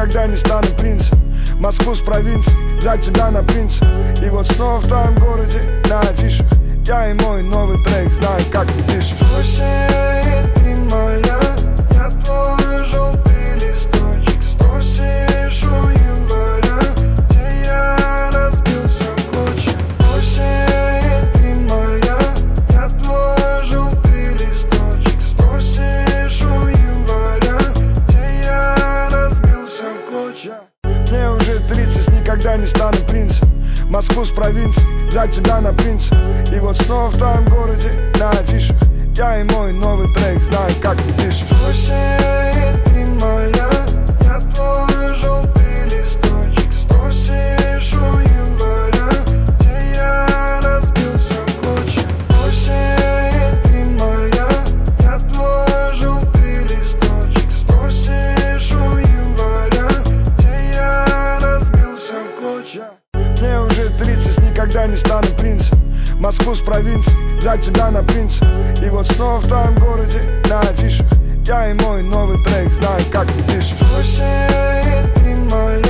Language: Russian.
никогда не стану принцем. Москву с провинции, взять тебя на принцип. И вот снова в твоем городе, на афишах, я и мой новый трек, знаю, как ты дышишь. Осень, ты моя, я твой желтый листочек. Спросишь у января, где я разбился в клочья. Осень, ты моя, я твой желтый листочек. Спросишь у января, где я разбился в клочья. Мне уже 30, никогда не стану принцем. Москву с провинции, взять тебя на принцип. И вот снова в твоем городе, на афишах, я и мой новый трек, знаю, как ты дышишь. Осень, ты моя, я твой желтый листочек. Спросишь у января, где я разбился в клочья. Осень, ты моя, я твой желтый листочек. Спросишь у января, где я разбился в клочья. Мне уже 30, никогда не стану принцем. Москву с провинции, взять тебя на принцип. И вот снова в твоем городе, на афишах, я и мой новый трек, знаю, как ты дышишь. Осень, ты моя.